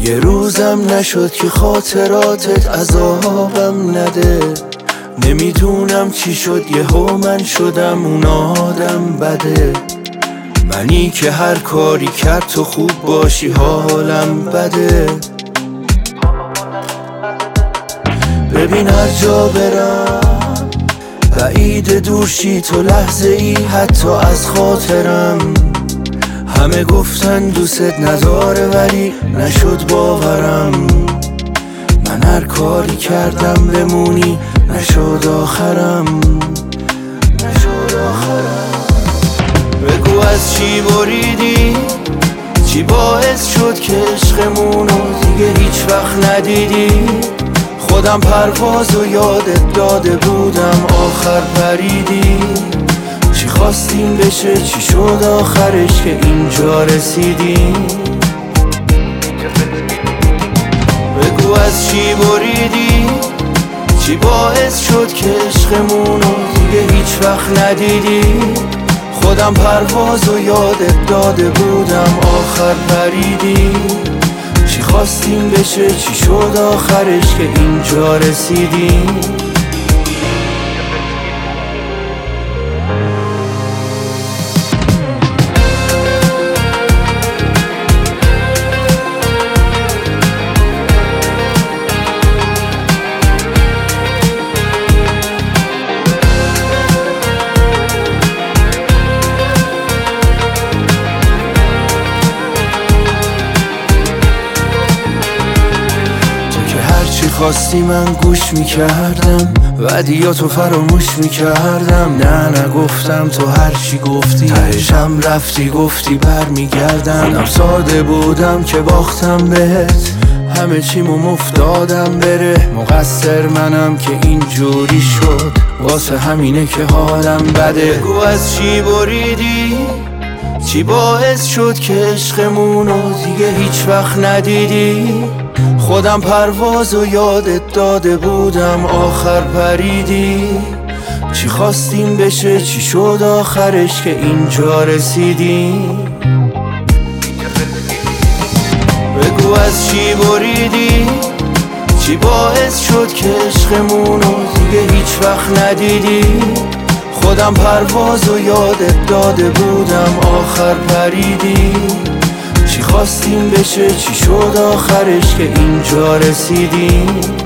یه روزم نشد که خاطراتت عذابم نده. نمیدونم چی شد یهو من شدم اون آدم بده. منی که هر کاری کرد تو خوب باشی حالم بده. ببین هر جا برم بعید دورشی تو لحظه ای حتی از خاطرم. همه گفتن دوست نداره ولی نشد باورم. من هر کاری کردم بمونی نشد آخرم. بگو از چی بریدی؟ چی باعث شد که عشقمونو دیگه هیچ وقت ندیدی؟ خودم پروازو یادت داده بودم آخر پریدی. چی خواستیم بشه چی شد آخرش که اینجا رسیدی؟ بگو از چی بریدی؟ چی باعث شد که عشقمونو دیگه هیچ وقت ندیدی؟ خودم پروازو یادت داده بودم آخر پریدی. چی خواستیم بشه چی شد آخرش که اینجا رسیدی؟ خواستی من گوش میکردم وعدیاتو فراموش میکردم. نه نگفتم تو هر چی گفتی تهشم رفتی گفتی برمیگردم. خودم ساده بودم که باختم بهت همه چیمو مفتادم بره. مقصر منم که اینجوری شد واسه همینه که حالم بده. بگو از چی بریدی؟ چی باعث شد که عشقمونو دیگه هیچ وقت ندیدی؟ خودم پروازو یادت داده بودم آخر پریدی. چی خواستیم بشه چی شد آخرش که اینجا رسیدی؟ بگو از چی بریدی؟ چی باعث شد که عشقمونو دیگه هیچ وقت ندیدی؟ خودم پروازو یادت داده بودم آخر پریدی. چی خواستیم بشه چی شد آخرش که اینجا رسیدی؟